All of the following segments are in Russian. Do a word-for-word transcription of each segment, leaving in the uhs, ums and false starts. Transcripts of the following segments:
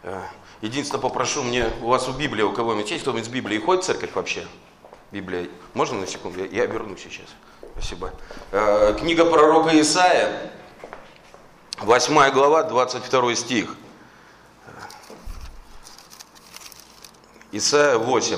Единственное, попрошу мне, у вас у Библии, у кого-нибудь есть, кто-нибудь с Библией ходит в церковь вообще? Библия. Можно на секунду? Я, я вернусь сейчас. Спасибо. Книга пророка Исаия, восьмая глава, двадцать второй стих. Исаия восемь.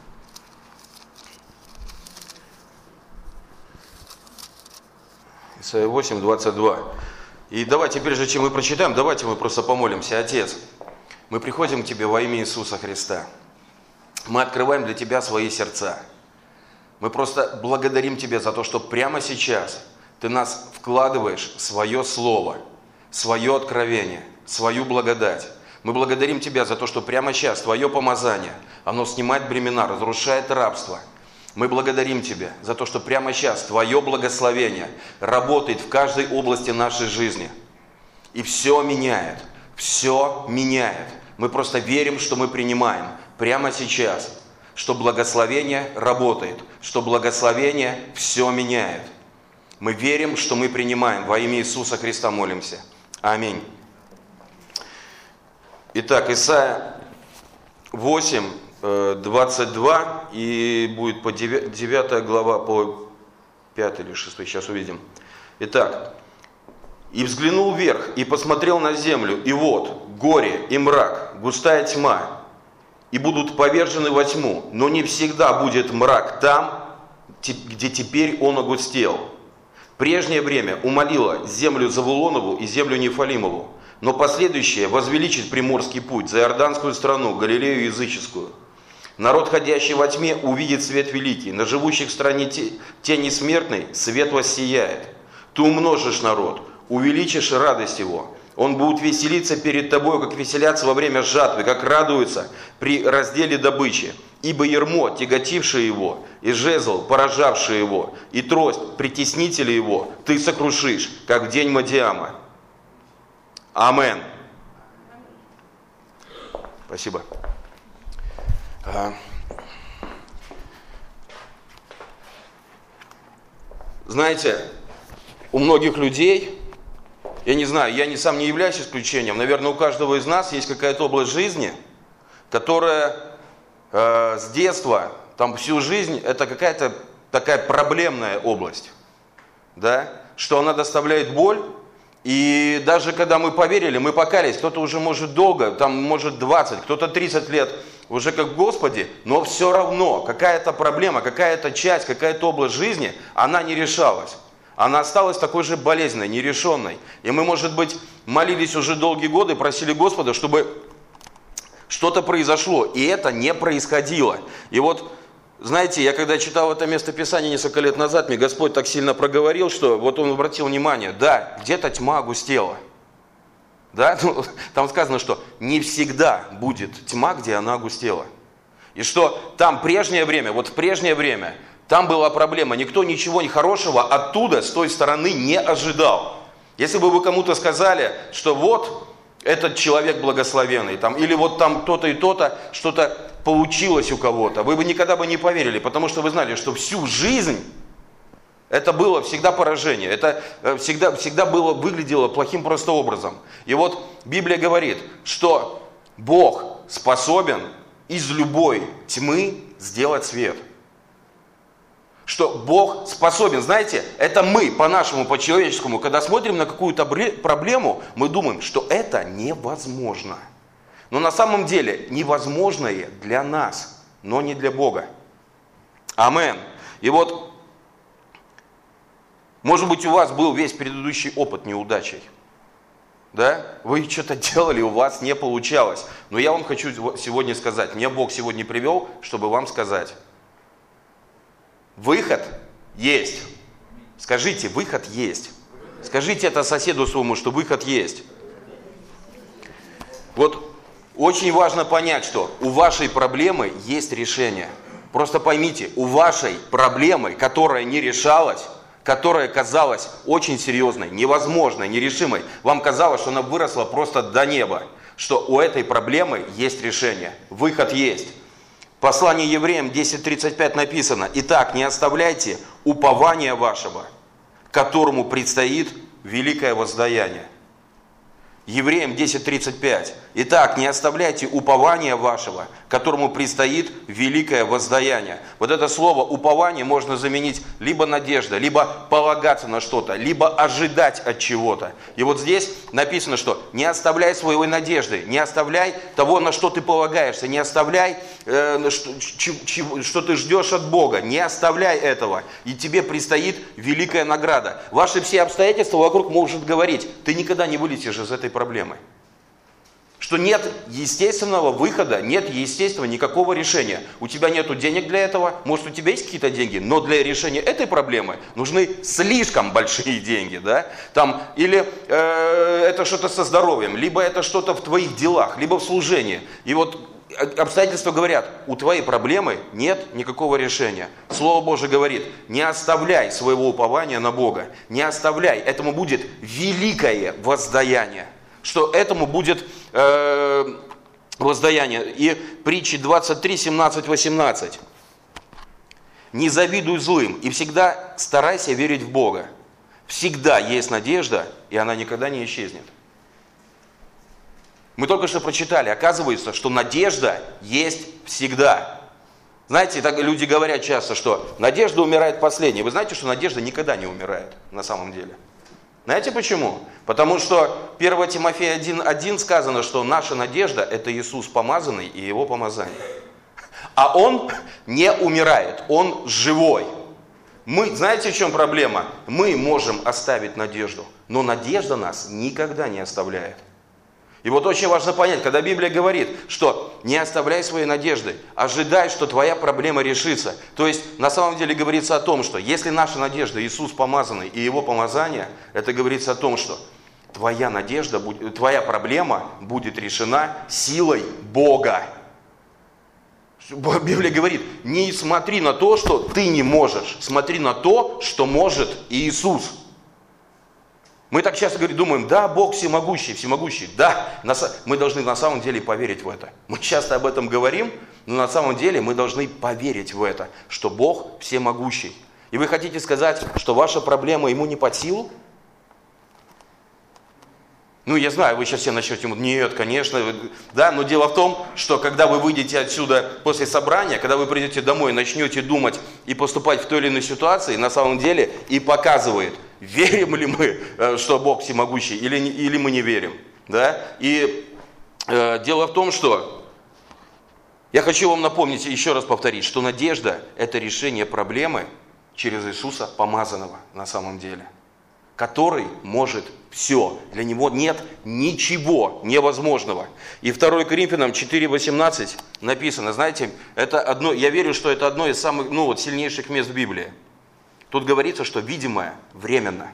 Исаия восемь, двадцать два. И давайте, прежде чем мы прочитаем, давайте мы просто помолимся. Отец, мы приходим к Тебе во имя Иисуса Христа. Мы открываем для Тебя свои сердца. Мы просто благодарим Тебя за то, что прямо сейчас Ты нас вкладываешь в свое слово, свое откровение, свою благодать. Мы благодарим Тебя за то, что прямо сейчас Твое помазание, оно снимает бремена, разрушает рабство. Мы благодарим Тебя за то, что прямо сейчас Твое благословение работает в каждой области нашей жизни. И все меняет, все меняет. Мы просто верим, что мы принимаем прямо сейчас, что благословение работает, что благословение все меняет. Мы верим, что мы принимаем. Во имя Иисуса Христа молимся. Аминь. Итак, Исаия восемь, двадцать два, и будет по девятая глава, по пятая или шестая, сейчас увидим. Итак, «И взглянул вверх, и посмотрел на землю, и вот, горе и мрак, густая тьма, и будут повержены во тьму, но не всегда будет мрак там, где теперь он огустел. Прежнее время умолило землю Завулонову и землю Нефалимову, но последующее возвеличит приморский путь за Иорданскую страну, Галилею языческую. Народ, ходящий во тьме, увидит свет великий, на живущих в стране тени смертной свет воссияет. Ты умножишь народ, увеличишь радость его. Он будет веселиться перед тобой, как веселятся во время жатвы, как радуются при разделе добычи. Ибо ярмо, тяготившее его, и жезл, поражавший его, и трость, притеснители его, ты сокрушишь, как в день Мадиама». Амен. Спасибо. Знаете, у многих людей, я не знаю, я не сам не являюсь исключением, наверное, у каждого из нас есть какая-то область жизни, которая э, с детства, там всю жизнь, это какая-то такая проблемная область, да, что она доставляет боль. И даже когда мы поверили, мы покаялись, кто-то уже может долго, там может двадцать, кто-то тридцать лет уже как в Господе, но все равно какая-то проблема, какая-то часть, какая-то область жизни, она не решалась. Она осталась такой же болезненной, нерешенной. И мы, может быть, молились уже долгие годы, просили Господа, чтобы что-то произошло, и это не происходило. И вот, знаете, я когда читал это местописание несколько лет назад, мне Господь так сильно проговорил, что вот Он обратил внимание, да, где-то тьма огустела. Да? Ну, там сказано, что не всегда будет тьма, где она огустела. И что там прежнее время, вот в прежнее время, там была проблема, никто ничего хорошего оттуда, с той стороны не ожидал. Если бы вы кому-то сказали, что вот этот человек благословенный, там, или вот там то-то и то-то, что-то получилось у кого-то, вы бы никогда бы не поверили, потому что вы знали, что всю жизнь это было всегда поражение, это всегда, всегда было, выглядело плохим просто образом. И вот Библия говорит, что Бог способен из любой тьмы сделать свет. Что Бог способен, знаете, это мы по-нашему, по-человеческому, когда смотрим на какую-то проблему, мы думаем, что это невозможно. Но на самом деле невозможное для нас, но не для Бога. Амен. И вот, может быть, у вас был весь предыдущий опыт неудачей. Да? Вы что-то делали, у вас не получалось. Но я вам хочу сегодня сказать, меня Бог сегодня привел, чтобы вам сказать. Выход есть. Скажите, выход есть. Скажите это соседу своему, что выход есть. Вот очень важно понять, что у вашей проблемы есть решение. Просто поймите, у вашей проблемы, которая не решалась, которая казалась очень серьезной, невозможной, нерешимой, вам казалось, что она выросла просто до неба, что у этой проблемы есть решение. Выход есть. В послании Евреям десять тридцать пять написано: «Итак, не оставляйте упования вашего, которому предстоит великое воздаяние». Евреям десять тридцать пять. Итак, не оставляйте упования вашего, которому предстоит великое воздаяние. Вот это слово упование можно заменить либо надежда, либо полагаться на что-то, либо ожидать от чего-то. И вот здесь написано, что не оставляй своей надежды, не оставляй того, на что ты полагаешься, не оставляй, э, что, ч, что ты ждешь от Бога, не оставляй этого, и тебе предстоит великая награда. Ваши все обстоятельства вокруг могут говорить, ты никогда не вылетишь из этой проблемы. Что нет естественного выхода, нет естественного никакого решения. У тебя нет денег для этого, может у тебя есть какие-то деньги, но для решения этой проблемы нужны слишком большие деньги. Да? Там, или э, это что-то со здоровьем, либо это что-то в твоих делах, либо в служении. И вот обстоятельства говорят, у твоей проблемы нет никакого решения. Слово Божие говорит, не оставляй своего упования на Бога, не оставляй, этому будет великое воздаяние. Что этому будет э, воздаяние. И притчи двадцать три, семнадцать, восемнадцать. Не завидуй злым и всегда старайся верить в Бога. Всегда есть надежда, и она никогда не исчезнет. Мы только что прочитали, оказывается, что надежда есть всегда. Знаете, так люди говорят часто, что надежда умирает последней. Вы знаете, что надежда никогда не умирает на самом деле? Знаете почему? Потому что первое Тимофея один один сказано, что наша надежда – это Иисус помазанный и Его помазание. А Он не умирает, Он живой. Мы, знаете, в чем проблема? Мы можем оставить надежду, но надежда нас никогда не оставляет. И вот очень важно понять, когда Библия говорит, что не оставляй своей надежды, ожидай, что твоя проблема решится. То есть на самом деле говорится о том, что если наша надежда Иисус помазанный и Его помазание, это говорится о том, что твоя надежда, твоя проблема будет решена силой Бога. Библия говорит, не смотри на то, что ты не можешь, смотри на то, что может Иисус. Мы так часто говорим, думаем, да, Бог всемогущий, всемогущий. Да, мы должны на самом деле поверить в это. Мы часто об этом говорим, но на самом деле мы должны поверить в это, что Бог всемогущий. И вы хотите сказать, что ваша проблема Ему не под силу? Ну, я знаю, вы сейчас все начнете, нет, конечно, да, но дело в том, что когда вы выйдете отсюда после собрания, когда вы придете домой и начнете думать и поступать в той или иной ситуации, на самом деле и показывает, верим ли мы, что Бог всемогущий, или, или мы не верим, да, и э, дело в том, что я хочу вам напомнить, еще раз повторить, что надежда – это решение проблемы через Иисуса помазанного на самом деле, который может все. Для Него нет ничего невозможного. И второе Коринфянам четыре восемнадцать написано, знаете, это одно, я верю, что это одно из самых, ну, вот, сильнейших мест в Библии. Тут говорится, что видимое временно.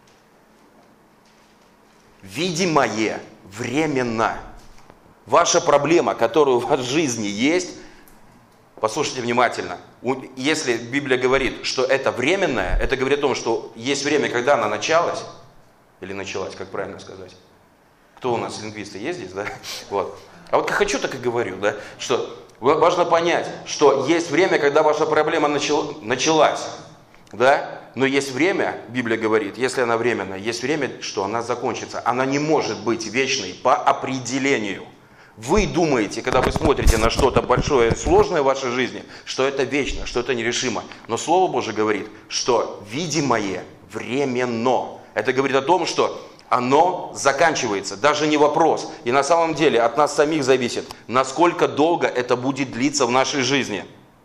Видимое временно. Ваша проблема, которая у вас в жизни есть, послушайте внимательно. Если Библия говорит, что это временное, это говорит о том, что есть время, когда она началась, или началась, как правильно сказать. Кто у нас лингвисты есть здесь, да? Вот. А вот как хочу, так и говорю, да? Что важно понять, что есть время, когда ваша проблема начала, началась, да? Но есть время, Библия говорит, если она временная, есть время, что она закончится. Она не может быть вечной по определению. Вы думаете, когда вы смотрите на что-то большое и сложное в вашей жизни, что это вечно, что это нерешимо. Но Слово Божие говорит, что видимое временно. Это говорит о том, что оно заканчивается. Даже не вопрос. И на самом деле от нас самих зависит, насколько долго это будет длиться в нашей жизни.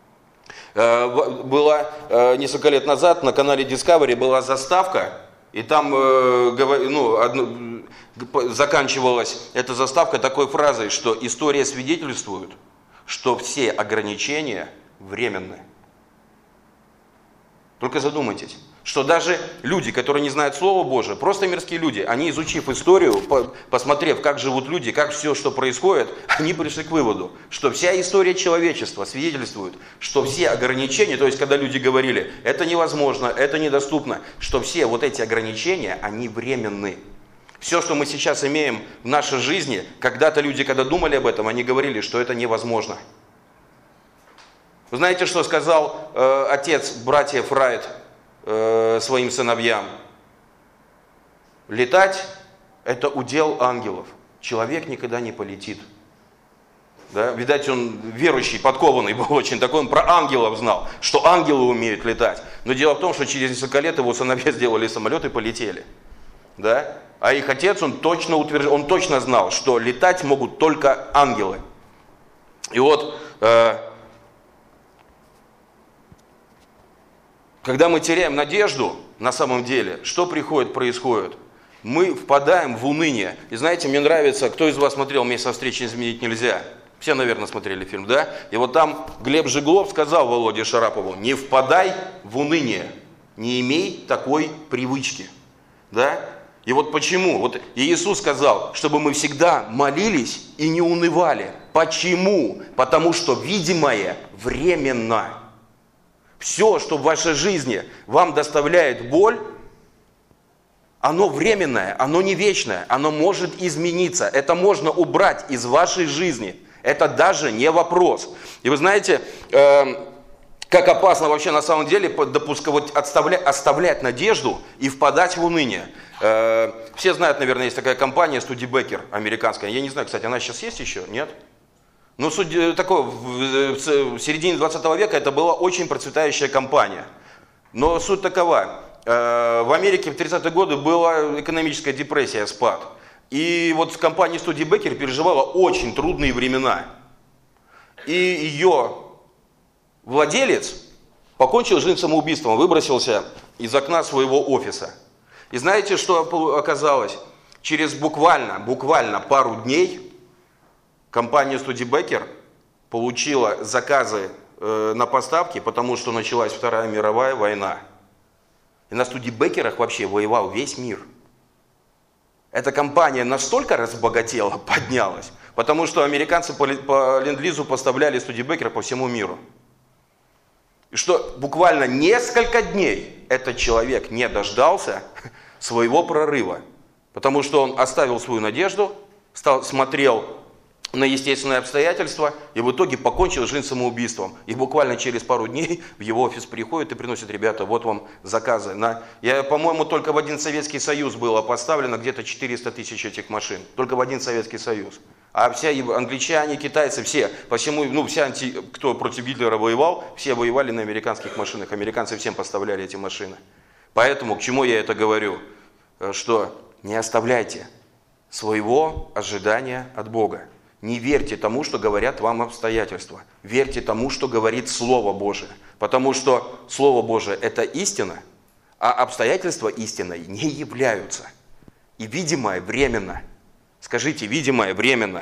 Была несколько лет назад на канале Discovery была заставка, и там ну, одно, заканчивалась эта заставка такой фразой, что история свидетельствует, что все ограничения временны. Только задумайтесь, что даже люди, которые не знают Слова Божие, просто мирские люди, они, изучив историю, посмотрев, как живут люди, как все, что происходит, они пришли к выводу, что вся история человечества свидетельствует, что все ограничения, то есть когда люди говорили, это невозможно, это недоступно, что все вот эти ограничения, они временны. Все, что мы сейчас имеем в нашей жизни, когда-то люди, когда думали об этом, они говорили, что это невозможно. Вы знаете, что сказал э, отец братьев Райт э, своим сыновьям? Летать это удел ангелов. Человек никогда не полетит. Да? Видать, он верующий, подкованный был очень такой, он про ангелов знал, что ангелы умеют летать. Но дело в том, что через несколько лет его сыновья сделали самолет и полетели. Да? А их отец, он точно, утвержд... он точно знал, что летать могут только ангелы. И вот, э... когда мы теряем надежду, на самом деле, что приходит, происходит? Мы впадаем в уныние. И знаете, мне нравится, кто из вас смотрел «Место встречи изменить нельзя»? Все, наверное, смотрели фильм, да? И вот там Глеб Жиглов сказал Володе Шарапову: не впадай в уныние, не имей такой привычки. Да? И вот почему? Вот Иисус сказал, чтобы мы всегда молились и не унывали. Почему? Потому что видимое временно. Все, что в вашей жизни вам доставляет боль, оно временное, оно не вечное, оно может измениться. Это можно убрать из вашей жизни. Это даже не вопрос. И вы знаете, э, как опасно вообще на самом деле допуска, вот оставлять, оставлять надежду и впадать в уныние. Э, все знают, наверное, есть такая компания Studebaker американская. Я не знаю, кстати, она сейчас есть еще? Нет? Ну, суть такой, в, в середине двадцатого века это была очень процветающая компания. Но суть такова. Э, в Америке в тридцатые годы была экономическая депрессия, спад. И вот компания Studebaker переживала очень трудные времена. И ее владелец покончил жизнь самоубийством, выбросился из окна своего офиса. И знаете, что оказалось? Через буквально, буквально пару дней компания Studebaker получила заказы э, на поставки, потому что началась Вторая мировая война. И на Студебекерах вообще воевал весь мир. Эта компания настолько разбогатела, поднялась, потому что американцы по, по ленд-лизу поставляли Studebaker по всему миру. И что буквально несколько дней этот человек не дождался своего прорыва, потому что он оставил свою надежду, стал, смотрел на естественные обстоятельства и в итоге покончил жизнь самоубийством. И буквально через пару дней в его офис приходят и приносят: ребята, вот вам заказы. На... Я, по-моему, только в один Советский Союз было поставлено где-то четыреста тысяч этих машин. Только в один Советский Союз. А все англичане, китайцы, все, по всему, ну, все, анти... кто против Гитлера воевал, все воевали на американских машинах. Американцы всем поставляли эти машины. Поэтому к чему я это говорю? Что не оставляйте своего ожидания от Бога. Не верьте тому, что говорят вам обстоятельства. Верьте тому, что говорит Слово Божие. Потому что Слово Божие – это истина, а обстоятельства истиной не являются. И видимое временно. Скажите, видимое временно.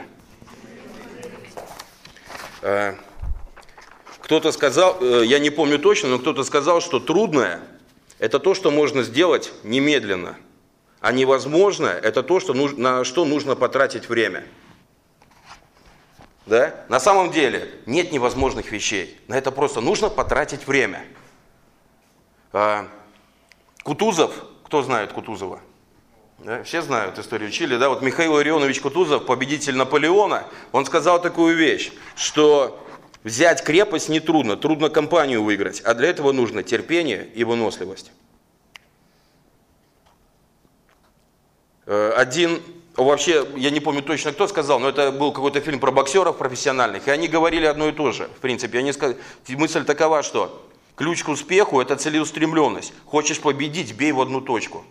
Кто-то сказал, я не помню точно, но кто-то сказал, что трудное – это то, что можно сделать немедленно. А невозможное – это то, что нужно, на что нужно потратить время. Да? На самом деле нет невозможных вещей. На это просто нужно потратить время. А, Кутузов, кто знает Кутузова? Да? Все знают историю, учили. Да? Вот Михаил Ларионович Кутузов, победитель Наполеона, он сказал такую вещь, что взять крепость нетрудно, трудно кампанию выиграть, а для этого нужно терпение и выносливость. Один... Вообще, я не помню точно, кто сказал, но это был какой-то фильм про боксеров профессиональных, и они говорили одно и то же. В принципе, они сказали, мысль такова, что ключ к успеху – это целеустремленность. Хочешь победить – бей в одну точку.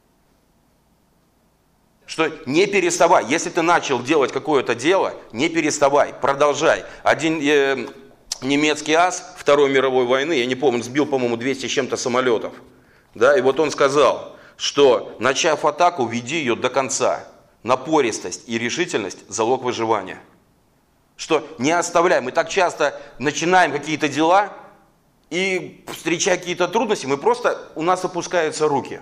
Что не переставай. Если ты начал делать какое-то дело, не переставай, продолжай. Один э, немецкий ас Второй мировой войны, я не помню, сбил, по-моему, двести с чем-то самолетов. Да, и вот он сказал, что начав атаку, веди ее до конца. Напористость и решительность – залог выживания. Что не оставляем. Мы так часто начинаем какие-то дела, и встречая какие-то трудности, мы просто, у нас опускаются руки.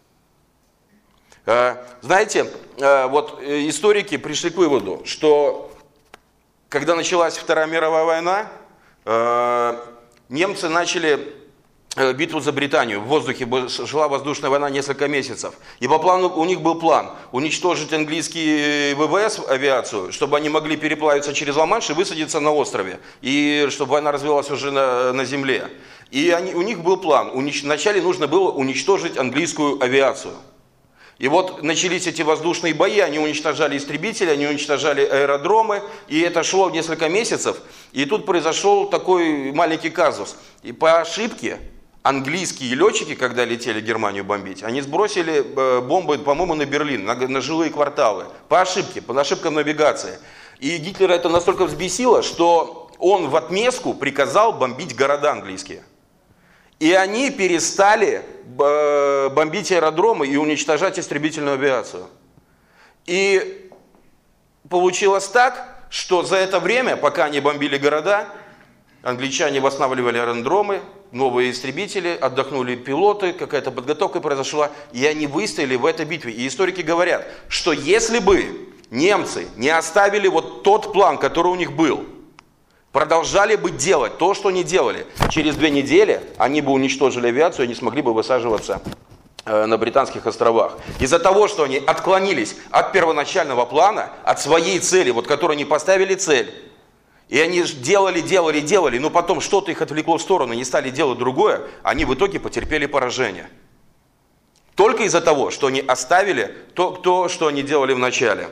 Знаете, вот историки пришли к выводу, что когда началась Вторая мировая война, немцы начали битву за Британию. В воздухе шла воздушная война несколько месяцев. И по плану у них был план уничтожить английский ВВС, авиацию, чтобы они могли переплавиться через Ла-Манш и высадиться на острове. И чтобы война развивалась уже на, на земле. И они, у них был план. Унич... Вначале нужно было уничтожить английскую авиацию. И вот начались эти воздушные бои, они уничтожали истребители, они уничтожали аэродромы, и это шло несколько месяцев. И тут произошел такой маленький казус. И по ошибке английские летчики, когда летели Германию бомбить, они сбросили бомбы, по-моему, на Берлин, на, на жилые кварталы. По ошибке, по ошибкам навигации. И Гитлера это настолько взбесило, что он в отместку приказал бомбить города английские. И они перестали бомбить аэродромы и уничтожать истребительную авиацию. И получилось так, что за это время, пока они бомбили города, англичане восстанавливали аэродромы, новые истребители, отдохнули пилоты, какая-то подготовка произошла, и они выстояли в этой битве. И историки говорят, что если бы немцы не оставили вот тот план, который у них был, продолжали бы делать то, что они делали, через две недели они бы уничтожили авиацию и не смогли бы высаживаться на Британских островах. Из-за того, что они отклонились от первоначального плана, от своей цели, вот которую они поставили цель, и они делали, делали, делали, но потом что-то их отвлекло в сторону, не стали делать другое, они в итоге потерпели поражение. Только из-за того, что они оставили то, то что они делали в начале.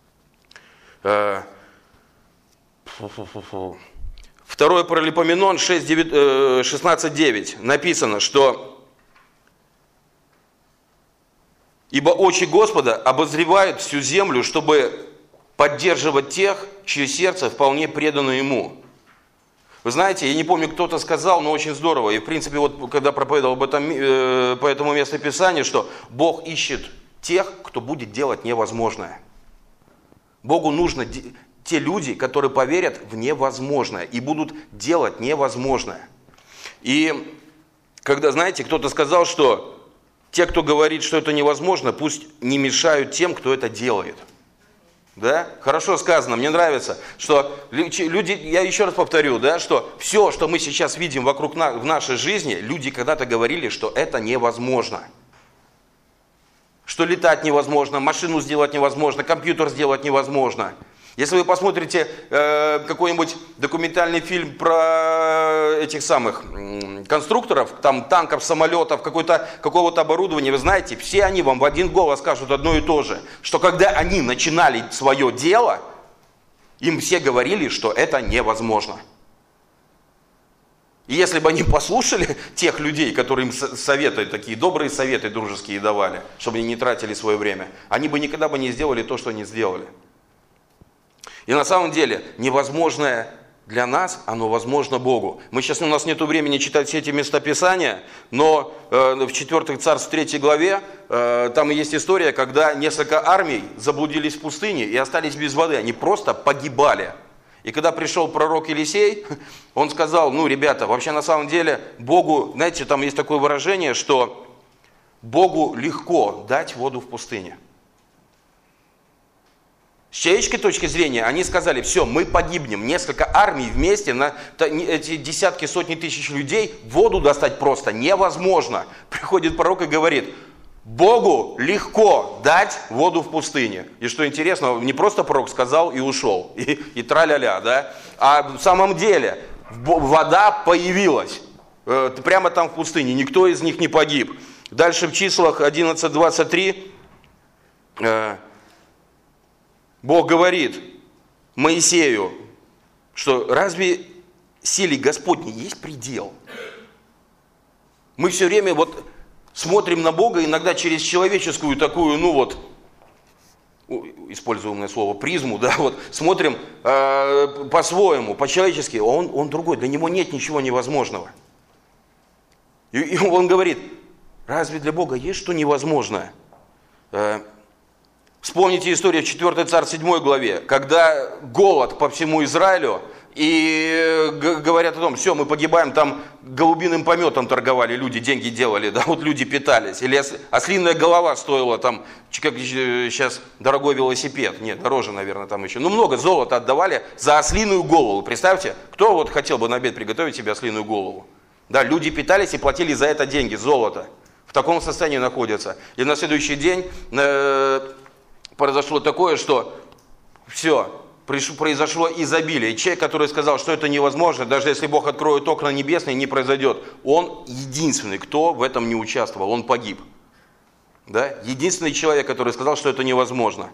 Второе Паралипоменон шестнадцать девять написано, что «Ибо очи Господа обозревают всю землю, чтобы поддерживать тех, чье сердце вполне предано Ему». Вы знаете, я не помню, кто-то сказал, но очень здорово. И в принципе, вот когда проповедовал об этом, э, по этому месту Писания, что Бог ищет тех, кто будет делать невозможное. Богу нужно те люди, которые поверят в невозможное и будут делать невозможное. И когда, знаете, кто-то сказал, что те, кто говорит, что это невозможно, пусть не мешают тем, кто это делает. Да? Хорошо сказано, мне нравится, что люди, я еще раз повторю, да, что все, что мы сейчас видим вокруг на, в нашей жизни, люди когда-то говорили, что это невозможно. Что летать невозможно, машину сделать невозможно, компьютер сделать невозможно. Если вы посмотрите э, какой-нибудь документальный фильм про этих самых э, конструкторов, там танков, самолетов, какого-то оборудования, вы знаете, все они вам в один голос скажут одно и то же, что когда они начинали свое дело, им все говорили, что это невозможно. И если бы они послушали тех людей, которые им советы, такие добрые советы дружеские давали, чтобы они не тратили свое время, они бы никогда бы не сделали то, что они сделали. И на самом деле невозможное для нас, оно возможно Богу. Мы сейчас, у нас нет времени читать все эти места Писания, но э, в четвёртых Царств, в третьей главе, э, там есть история, когда несколько армий заблудились в пустыне и остались без воды, они просто погибали. И когда пришел пророк Елисей, он сказал, ну, ребята, вообще на самом деле Богу, знаете, там есть такое выражение, что Богу легко дать воду в пустыне. С человеческой точки зрения они сказали, все, мы погибнем. Несколько армий вместе, на эти десятки, сотни тысяч людей, воду достать просто невозможно. Приходит пророк и говорит, Богу легко дать воду в пустыне. И что интересно, не просто пророк сказал и ушел, и, и тра-ля-ля, да? А в самом деле вода появилась э, прямо там в пустыне, никто из них не погиб. Дальше в числах одиннадцать двадцать три э, Бог говорит Моисею, что разве силе Господней есть предел? Мы все время вот смотрим на Бога иногда через человеческую такую, ну вот, используемое слово, призму, да, вот, смотрим э, по-своему, по-человечески, он, он другой, для него нет ничего невозможного. И, и он говорит, разве для Бога есть что невозможное? Э, Вспомните историю в четвёртый Царств, седьмой главе, когда голод по всему Израилю, и говорят о том, все, мы погибаем, там голубиным пометом торговали, люди деньги делали, да, вот люди питались. Или ослиная голова стоила там, как сейчас, дорогой велосипед, нет, дороже, наверное, там еще. Ну, много золота отдавали за ослиную голову. Представьте, кто вот хотел бы на обед приготовить себе ослиную голову? Да, люди питались и платили за это деньги, золото. В таком состоянии находятся. И на следующий день э, произошло такое, что все, произошло изобилие. И человек, который сказал, что это невозможно, даже если Бог откроет окна небесные, не произойдет. Он единственный, кто в этом не участвовал, он погиб. Да? Единственный человек, который сказал, что это невозможно.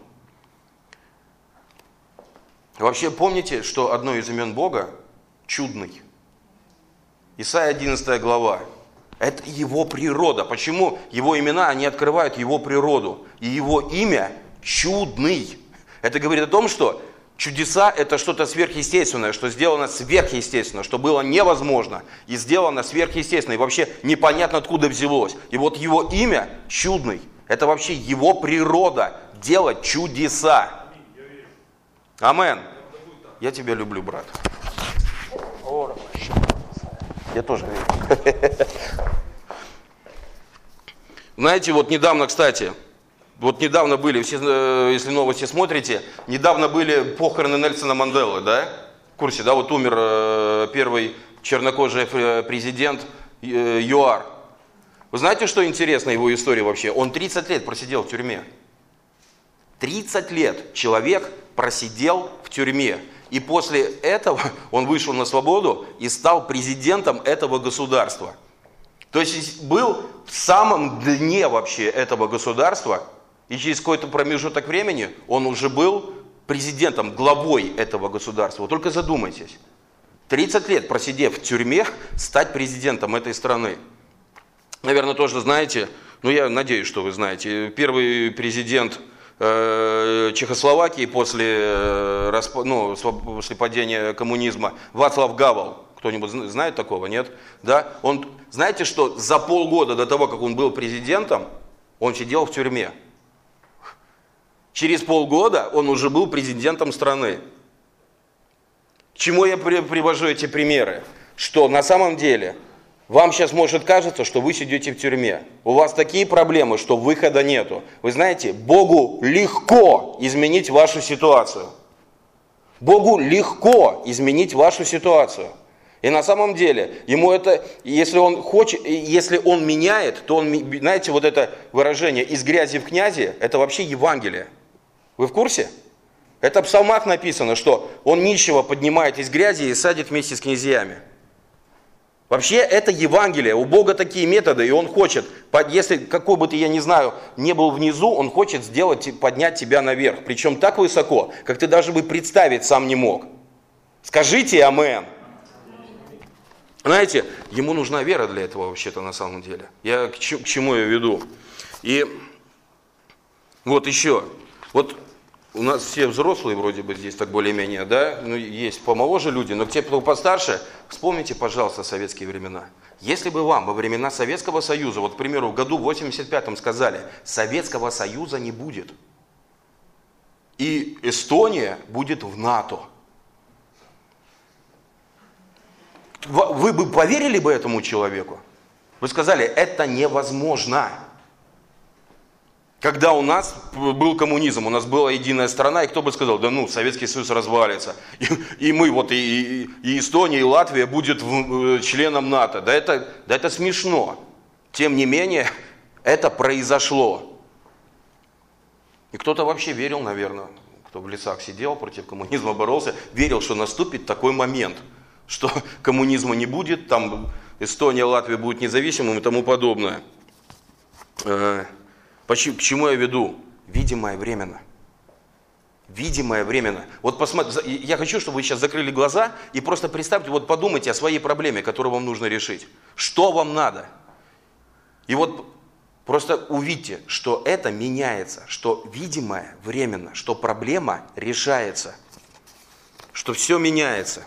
Вообще помните, что одно из имен Бога – чудный. Исайя одиннадцатая глава. Это его природа. Почему его имена, они открывают его природу. И его имя чудный. Это говорит о том, что чудеса – это что-то сверхъестественное, что сделано сверхъестественно, что было невозможно и сделано сверхъестественно. И вообще непонятно, откуда взялось. И вот его имя чудный. Это вообще его природа – делать чудеса. Амен. Я тебя люблю, брат. Я тоже верю. Знаете, вот недавно, кстати, вот недавно были, все, если новости смотрите, недавно были похороны Нельсона Манделы, да? В курсе, да? Вот умер первый чернокожий президент ЮАР. Вы знаете, что интересно его история вообще? Он тридцать лет просидел в тюрьме. тридцать лет человек просидел в тюрьме. И после этого он вышел на свободу и стал президентом этого государства. То есть был в самом дне вообще этого государства, и через какой-то промежуток времени он уже был президентом, главой этого государства. Вот только задумайтесь. тридцать лет просидев в тюрьме, стать президентом этой страны. Наверное, тоже знаете, ну я надеюсь, что вы знаете, первый президент Чехословакии после, ну, после падения коммунизма, Вацлав Гавел, кто-нибудь знает такого, нет? Да? Он, знаете, что за полгода до того, как он был президентом, он сидел в тюрьме. Через полгода он уже был президентом страны. К чему я привожу эти примеры? Что на самом деле вам сейчас может кажется, что вы сидите в тюрьме. У вас такие проблемы, что выхода нету. Вы знаете, Богу легко изменить вашу ситуацию. Богу легко изменить вашу ситуацию. И на самом деле, ему это, если он хочет, если он меняет, то он, знаете, вот это выражение «из грязи в князи» это вообще Евангелие. Вы в курсе? Это в псалмах написано, что он нищего поднимает из грязи и садит вместе с князьями. Вообще это Евангелие, у Бога такие методы, и Он хочет, если какой бы ты, я не знаю, не был внизу, Он хочет сделать, поднять тебя наверх, причем так высоко, как ты даже бы представить сам не мог. Скажите амен. Знаете, ему нужна вера для этого вообще-то на самом деле. Я к чему я веду? И вот еще, вот у нас все взрослые вроде бы здесь так более-менее, да, ну есть помоложе люди, но те, кто постарше, вспомните, пожалуйста, советские времена. Если бы вам во времена Советского Союза, вот, к примеру, в году восемьдесят пятом сказали, Советского Союза не будет, и Эстония будет в НАТО, вы бы поверили бы этому человеку? Вы сказали, это невозможно. Когда у нас был коммунизм, у нас была единая страна, и кто бы сказал, да ну, Советский Союз развалится, и, и мы, вот и, и Эстония, и Латвия будет в, членом НАТО. Да это, да это смешно. Тем не менее, это произошло. И кто-то вообще верил, наверное, кто в лесах сидел, против коммунизма боролся, верил, что наступит такой момент, что коммунизма не будет, там Эстония, Латвия будут независимыми и тому подобное. К чему я веду? Видимое временно. Видимое временно. Вот посмотрите, я хочу, чтобы вы сейчас закрыли глаза и просто представьте, вот подумайте о своей проблеме, которую вам нужно решить. Что вам надо? И вот просто увидьте, что это меняется, что видимое временно, что проблема решается, что все меняется.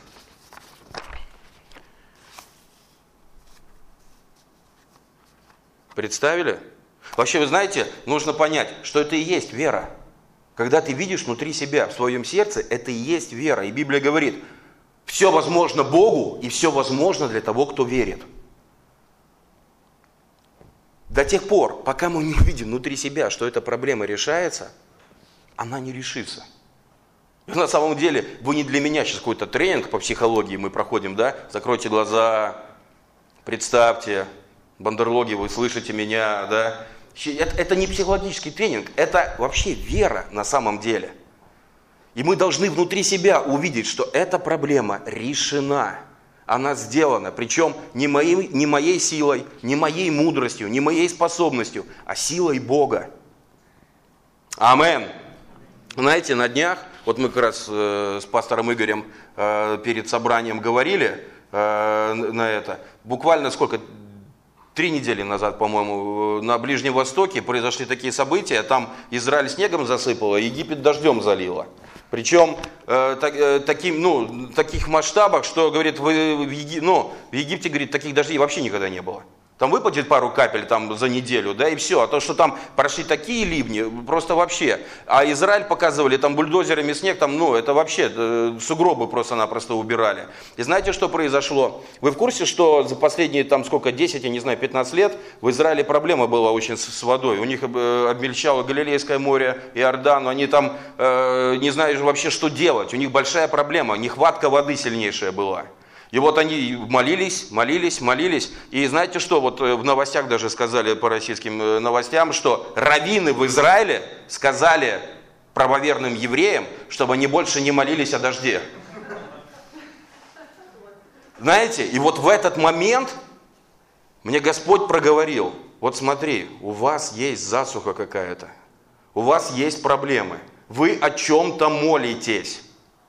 Представили? Вообще, вы знаете, нужно понять, что это и есть вера. Когда ты видишь внутри себя, в своем сердце, это и есть вера. И Библия говорит, все возможно Богу и все возможно для того, кто верит. До тех пор, пока мы не видим внутри себя, что эта проблема решается, она не решится. И на самом деле, вы не для меня сейчас какой-то тренинг по психологии мы проходим, да? Закройте глаза, представьте, бандерлоги, вы слышите меня, да? Это, это не психологический тренинг, это вообще вера на самом деле. И мы должны внутри себя увидеть, что эта проблема решена. она сделана. Причем не моей, не моей силой, не моей мудростью, не моей способностью, а силой Бога. Амин. Знаете, на днях, вот мы как раз э, с пастором Игорем э, перед собранием говорили э, на это, буквально сколько, три недели назад, по-моему, на Ближнем Востоке произошли такие события, там Израиль снегом засыпало, Египет дождем залило. Причем э, так, э, таким, ну, таких масштабах, что, говорит, вы, в, Еги, ну, в Египте, говорит, таких дождей вообще никогда не было. Там выпадет пару капель там, за неделю, да, и все. А то, что там прошли такие ливни, просто вообще. А Израиль показывали там бульдозерами снег, там, ну, это вообще э, сугробы просто-напросто убирали. И знаете, что произошло? Вы в курсе, что за последние, там, сколько, десять, я не знаю, пятнадцать лет в Израиле проблема была очень с, с водой. У них э, обмельчало Галилейское море, Иордан, они там э, не знают вообще, что делать. У них большая проблема, нехватка воды сильнейшая была. И вот они молились, молились, молились. И знаете что, вот в новостях даже сказали по российским новостям, что раввины в Израиле сказали правоверным евреям, чтобы они больше не молились о дожде. Знаете, и вот в этот момент мне Господь проговорил, вот смотри, у вас есть засуха какая-то, у вас есть проблемы, вы о чем-то молитесь.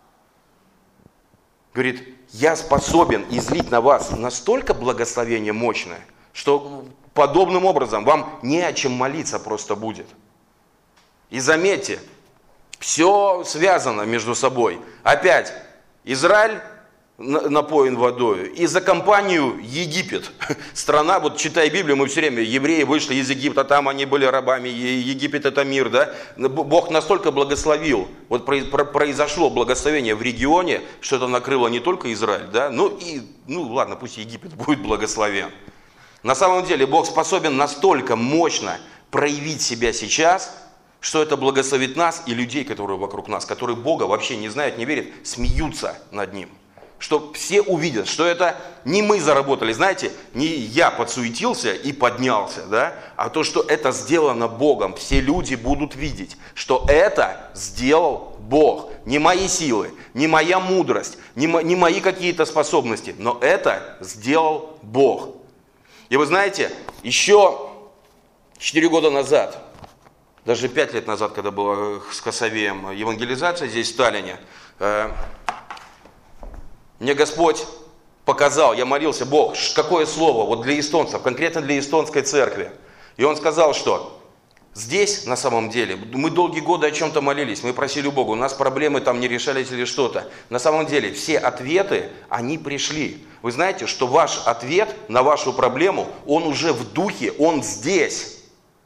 Говорит, я способен излить на вас настолько благословение мощное, что подобным образом вам не о чем молиться просто будет. И заметьте, все связано между собой. Опять, Израиль напоен водою, и за компанию Египет. Страна, вот читая Библию, мы все время, евреи вышли из Египта, там они были рабами, Египет это мир, да. Бог настолько благословил, вот произошло благословение в регионе, что это накрыло не только Израиль, да, ну и, ну ладно, пусть Египет будет благословен. На самом деле Бог способен настолько мощно проявить себя сейчас, что это благословит нас и людей, которые вокруг нас, которые Бога вообще не знают, не верят, смеются над Ним. Что все увидят, что это не мы заработали, знаете, не я подсуетился и поднялся, да, а то, что это сделано Богом. Все люди будут видеть, что это сделал Бог. Не мои силы, не моя мудрость, не, мо, не мои какие-то способности, но это сделал Бог. И вы знаете, еще четыре года назад, даже пять лет назад, когда была с Косовеем евангелизация здесь в Таллине, э, мне Господь показал, я молился, Бог, какое слово вот для эстонцев, конкретно для эстонской церкви. И Он сказал, что здесь на самом деле, мы долгие годы о чем-то молились, мы просили у Бога, у нас проблемы там не решались или что-то. На самом деле все ответы, они пришли. Вы знаете, что ваш ответ на вашу проблему, он уже в духе, он здесь.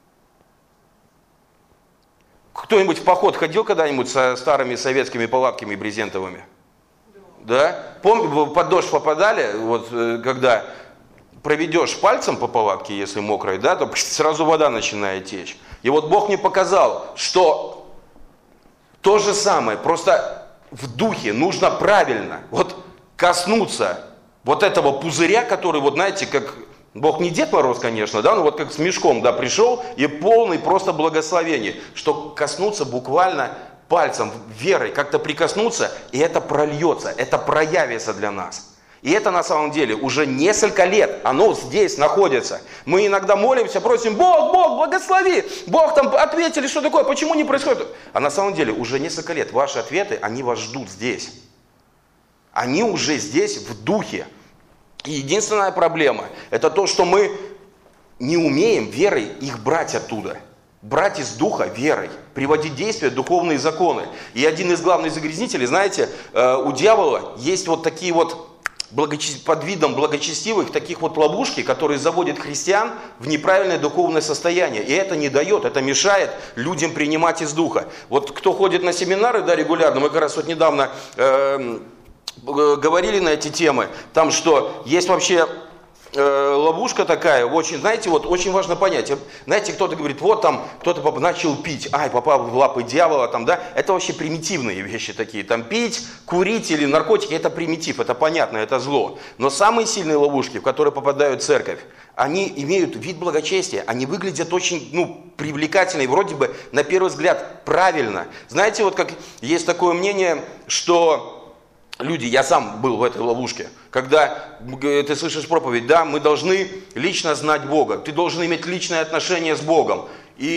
Кто-нибудь в поход ходил когда-нибудь со старыми советскими палатками брезентовыми? Да? Помните, под дождь попадали, вот когда проведешь пальцем по палатке, если мокрой, да, то сразу вода начинает течь. И вот Бог мне показал, что то же самое, просто в духе нужно правильно вот коснуться вот этого пузыря, который, вот знаете, как Бог не Дед Мороз, конечно, да, но вот как с мешком, да, пришел и полный просто благословение, что коснуться буквально пальцем, верой, как-то прикоснуться, и это прольется, это проявится для нас. И это на самом деле уже несколько лет, оно здесь находится. Мы иногда молимся, просим, Бог, Бог, благослови, Бог там ответили, что такое, почему не происходит? А на самом деле уже несколько лет ваши ответы, они вас ждут здесь. Они уже здесь в духе. И единственная проблема, это то, что мы не умеем верой их брать оттуда. Брать из духа верой, приводить в действие духовные законы. И один из главных загрязнителей, знаете, у дьявола есть вот такие вот, под видом благочестивых, таких вот ловушки, которые заводят христиан в неправильное духовное состояние. И это не дает, это мешает людям принимать из духа. Вот кто ходит на семинары, да, регулярно, мы как раз вот недавно э, говорили на эти темы, там что, есть вообще... ловушка такая, очень, знаете, вот очень важно понять. Знаете, кто-то говорит, вот там кто-то начал пить, ай, попал в лапы дьявола, там, да, это вообще примитивные вещи такие. Там пить, курить или наркотики, это примитив, это понятно, это зло. Но самые сильные ловушки, в которые попадают в церковь, они имеют вид благочестия, они выглядят очень, ну, привлекательно и вроде бы на первый взгляд правильно. Знаете, вот как есть такое мнение, что люди, я сам был в этой ловушке, когда ты слышишь проповедь, да, мы должны лично знать Бога, ты должен иметь личное отношение с Богом.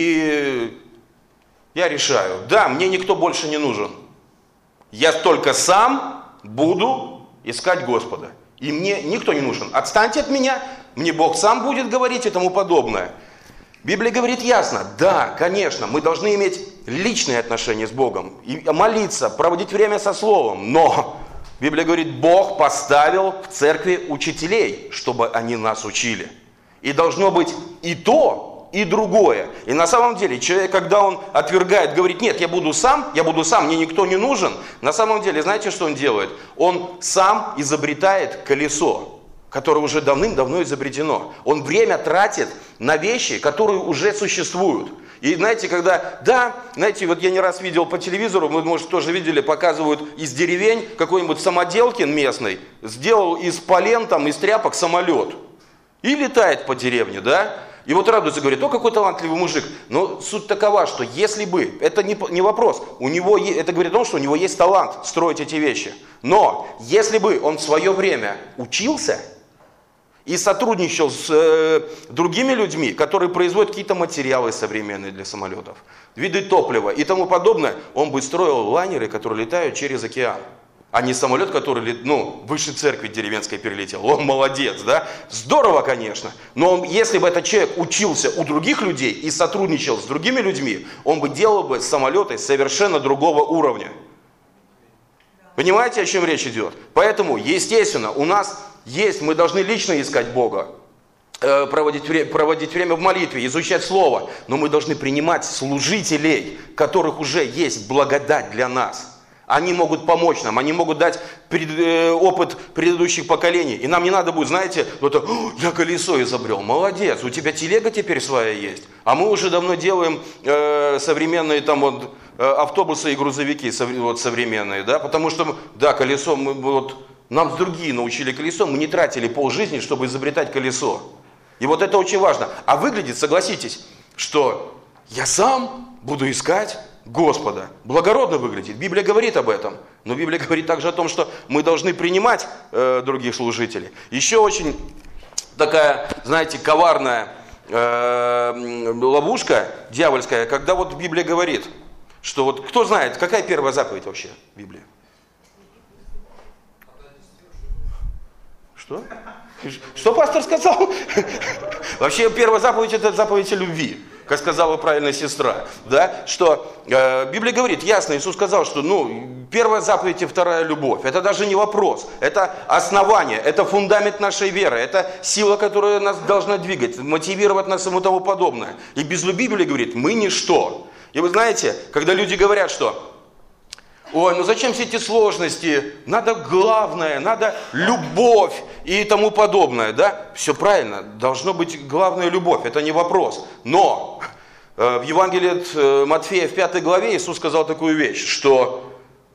И я решаю, да, мне никто больше не нужен. Я только сам буду искать Господа. И мне никто не нужен. Отстаньте от меня, мне Бог сам будет говорить и тому подобное. Библия говорит ясно, да, конечно, мы должны иметь личные отношения с Богом, и молиться, проводить время со Словом, но Библия говорит, Бог поставил в церкви учителей, чтобы они нас учили. И должно быть и то, и другое. И на самом деле человек, когда он отвергает, говорит, нет, я буду сам, я буду сам, мне никто не нужен, на самом деле, знаете, что он делает? Он сам изобретает колесо, которое уже давным-давно изобретено. Он время тратит на вещи, которые уже существуют. И знаете, когда, да, знаете, вот я не раз видел по телевизору, вы, может, тоже видели, показывают из деревень какой-нибудь самоделкин местный, сделал из полен, там, из тряпок самолет. И летает по деревне, да? И вот радуется, говорит, о, какой талантливый мужик. Но суть такова, что если бы, это не, не вопрос, у него, это говорит о том, что у него есть талант строить эти вещи. Но если бы он в свое время учился и сотрудничал с э, другими людьми, которые производят какие-то материалы современные для самолетов, виды топлива и тому подобное, он бы строил лайнеры, которые летают через океан. А не самолет, который, ну, выше церкви деревенской перелетел. Он молодец, да? Здорово, конечно. Но он, если бы этот человек учился у других людей и сотрудничал с другими людьми, он бы делал бы самолеты совершенно другого уровня. Понимаете, о чем речь идет? Поэтому, естественно, у нас есть, мы должны лично искать Бога, проводить, проводить время в молитве, изучать Слово. Но мы должны принимать служителей, которых уже есть благодать для нас. Они могут помочь нам, они могут дать пред, э, опыт предыдущих поколений. И нам не надо будет, знаете, вот, я колесо изобрел. Молодец, у тебя телега теперь своя есть. А мы уже давно делаем э, современные там вот, э, автобусы и грузовики сов, вот, современные. Да? Потому что, да, колесо, мы, вот, нам другие научили колесо, мы не тратили полжизни, чтобы изобретать колесо. И вот это очень важно. А выглядит, согласитесь, что я сам буду искать Господа. Благородно выглядит. Библия говорит об этом. Но Библия говорит также о том, что мы должны принимать э, других служителей. Еще очень такая, знаете, коварная э, ловушка дьявольская, когда вот Библия говорит, что вот кто знает, какая первая заповедь вообще в Библии? Что? Что пастор сказал? Вообще первая заповедь — это заповедь о любви, как сказала правильная сестра, да, что э, Библия говорит ясно, Иисус сказал, что ну, первая заповедь и вторая любовь, это даже не вопрос, это основание, это фундамент нашей веры, это сила, которая нас должна двигать, мотивировать нас и тому подобное. И без любви, Библия говорит, мы ничто. И вы знаете, когда люди говорят, что ой, ну зачем все эти сложности, надо главное, надо любовь и тому подобное, да? Все правильно, должно быть главная любовь, это не вопрос. Но э, в Евангелии от э, Матфея в пятой главе Иисус сказал такую вещь, что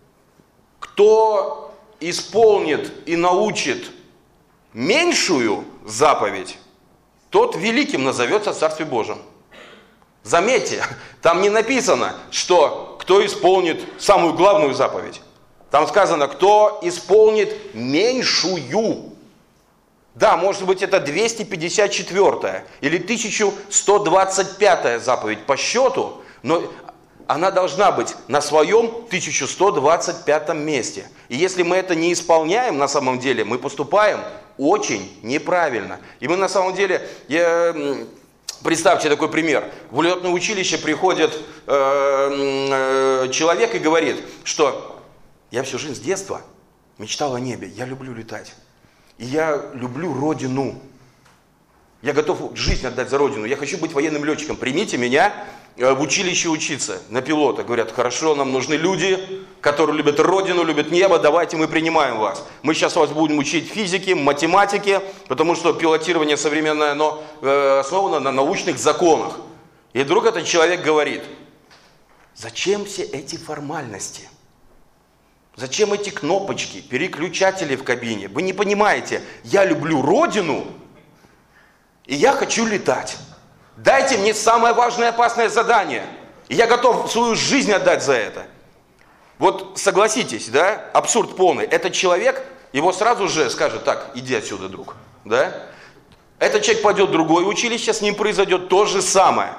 кто исполнит и научит меньшую заповедь, тот великим назовется в Царстве Божьем. Заметьте, там не написано, что кто исполнит самую главную заповедь. Там сказано, кто исполнит меньшую. Да, может быть, это двести пятьдесят четвёртая или тысяча сто двадцать пятая заповедь по счету, но она должна быть на своем тысяча сто двадцать пятом месте. И если мы это не исполняем на самом деле, мы поступаем очень неправильно. И мы на самом деле... Я, представьте такой пример. В летное училище приходит э, э, человек и говорит, что я всю жизнь с детства мечтал о небе, я люблю летать. И я люблю родину. Я готов жизнь отдать за родину. Я хочу быть военным летчиком. Примите меня в училище учиться на пилота. Говорят, хорошо, нам нужны люди, которые любят родину, любят небо. Давайте мы принимаем вас. Мы сейчас вас будем учить физике, математике, потому что пилотирование современное, оно э, основано на научных законах. И вдруг этот человек говорит, зачем все эти формальности? Зачем эти кнопочки, переключатели в кабине? Вы не понимаете, я люблю родину, и я хочу летать. Дайте мне самое важное и опасное задание, и я готов свою жизнь отдать за это. Вот согласитесь, да, абсурд полный. Этот человек, его сразу же скажет: так, иди отсюда, друг. Да? Этот человек пойдет в другое училище, с ним произойдет то же самое.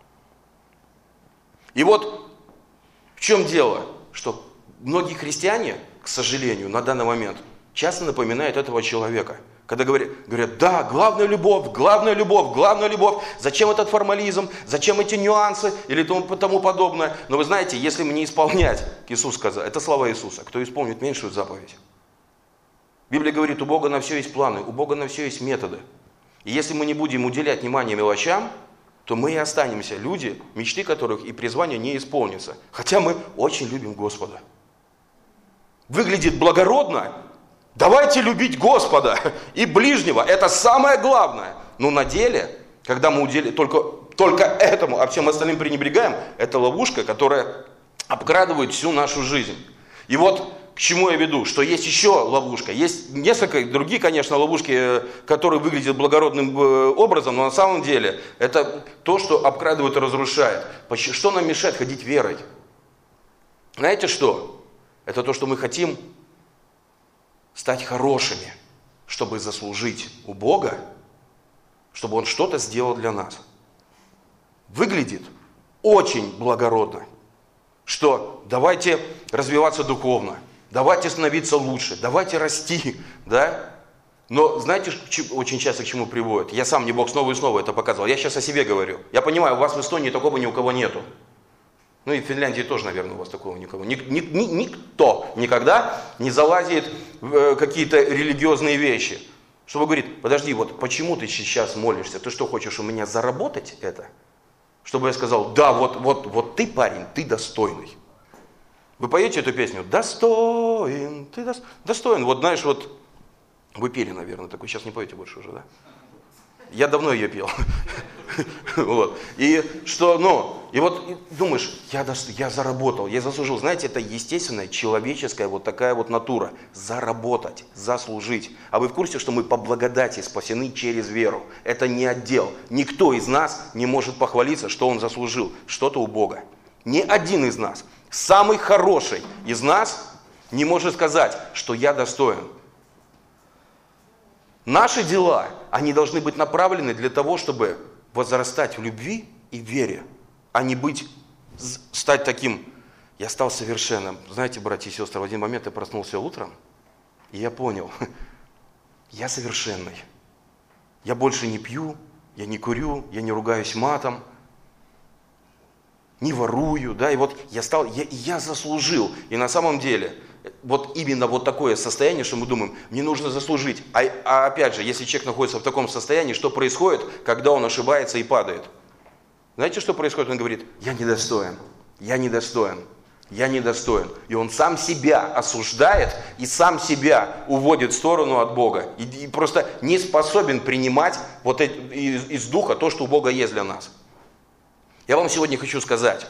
И вот в чем дело, что многие христиане, к сожалению, на данный момент часто напоминают этого человека. Когда говорят, говорят, да, главная любовь, главная любовь, главная любовь, зачем этот формализм, зачем эти нюансы или тому, тому подобное. Но вы знаете, если мне исполнять, Иисус сказал, это слова Иисуса, кто исполнит меньшую заповедь. Библия говорит, у Бога на все есть планы, у Бога на все есть методы. И если мы не будем уделять внимание мелочам, то мы и останемся люди, мечты которых и призвания не исполнятся. Хотя мы очень любим Господа. Выглядит благородно. Давайте любить Господа и ближнего. Это самое главное. Но на деле, когда мы уделяем только, только этому, а всем остальным пренебрегаем, это ловушка, которая обкрадывает всю нашу жизнь. И вот к чему я веду, что есть еще ловушка. Есть несколько другие, конечно, ловушки, которые выглядят благородным образом, но на самом деле это то, что обкрадывает и разрушает. Что нам мешает ходить верой? Знаете что? Это то, что мы хотим стать хорошими, чтобы заслужить у Бога, чтобы Он что-то сделал для нас. Выглядит очень благородно, что давайте развиваться духовно, давайте становиться лучше, давайте расти, да? Но знаете, очень часто к чему приводит? Я сам, не Бог, снова и снова это показывал. Я сейчас о себе говорю. Я понимаю, у вас в Эстонии такого ни у кого нету. Ну и в Финляндии тоже, наверное, у вас такого никого. Ник, ни, ни, никто никогда не залазит в какие-то религиозные вещи. Чтобы говорит, подожди, вот почему ты сейчас молишься? Ты что, хочешь у меня заработать это? Чтобы я сказал, да, вот, вот, вот ты, парень, ты достойный. Вы поете эту песню? Достоин, ты дос... достоин. Вот знаешь, вот вы пели, наверное, такую, сейчас не поете больше уже, да? Я давно ее пел. Вот. И что, ну, и вот и думаешь, я, до, я заработал, я заслужил. Знаете, это естественная человеческая вот такая вот натура. Заработать, заслужить. А вы в курсе, что мы по благодати спасены через веру? Это не отдел. Никто из нас не может похвалиться, что он заслужил что-то у Бога. Ни один из нас. Самый хороший из нас не может сказать, что я достоин. Наши дела, они должны быть направлены для того, чтобы возрастать в любви и в вере, а не быть, стать таким, я стал совершенным. Знаете, братья и сестры, в один момент я проснулся утром, и я понял, я совершенный. Я больше не пью, я не курю, я не ругаюсь матом, не ворую, да, и вот я стал, я, я заслужил. И на самом деле, вот именно вот такое состояние, что мы думаем, мне нужно заслужить. А, а опять же, если человек находится в таком состоянии, что происходит, когда он ошибается и падает? Знаете, что происходит? Он говорит, я недостоин, я недостоин, я недостоин. И он сам себя осуждает и сам себя уводит в сторону от Бога. И, и просто не способен принимать вот эти, из, из духа то, что у Бога есть для нас. Я вам сегодня хочу сказать,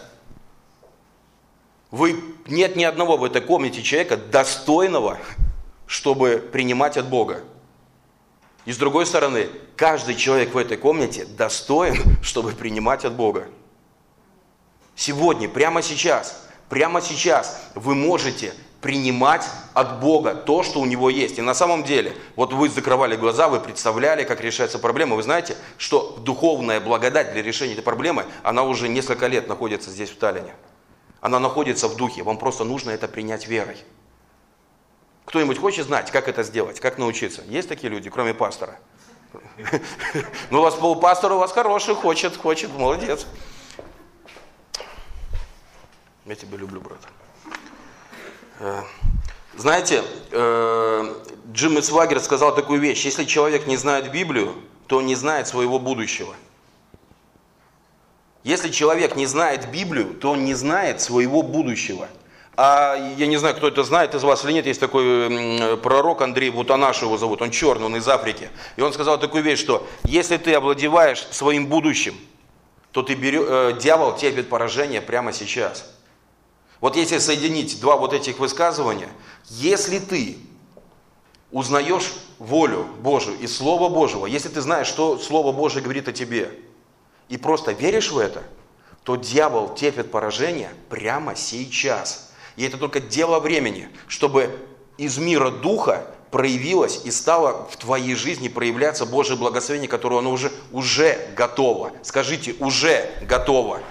вы, нет ни одного в этой комнате человека достойного, чтобы принимать от Бога. И с другой стороны, каждый человек в этой комнате достоин, чтобы принимать от Бога. Сегодня, прямо сейчас, прямо сейчас вы можете принимать от Бога то, что у Него есть. И на самом деле, вот вы закрывали глаза, вы представляли, как решается проблема. Вы знаете, что духовная благодать для решения этой проблемы, она уже несколько лет находится здесь в Таллине. Она находится в духе, вам просто нужно это принять верой. Кто-нибудь хочет знать, как это сделать, как научиться? Есть такие люди, кроме пастора? Ну, у вас полпастор, у вас хороший, хочет, хочет, молодец. Я тебя люблю, брат. Знаете, Джимми Свагерт сказал такую вещь: если человек не знает Библию, то он не знает своего будущего. Если человек не знает Библию, то он не знает своего будущего. А я не знаю, кто это знает из вас или нет, есть такой пророк Андрей Бутанаш, его зовут, он черный, он из Африки. И он сказал такую вещь, что если ты овладеваешь своим будущим, то ты берешь, э, дьявол терпит поражение прямо сейчас. Вот если соединить два вот этих высказывания, если ты узнаешь волю Божию и Слово Божьего, если ты знаешь, что Слово Божие говорит о тебе, и просто веришь в это, то дьявол терпит поражение прямо сейчас. И это только дело времени, чтобы из мира духа проявилось и стало в твоей жизни проявляться Божье благословение, которое оно уже, уже готово. Скажите, уже готово.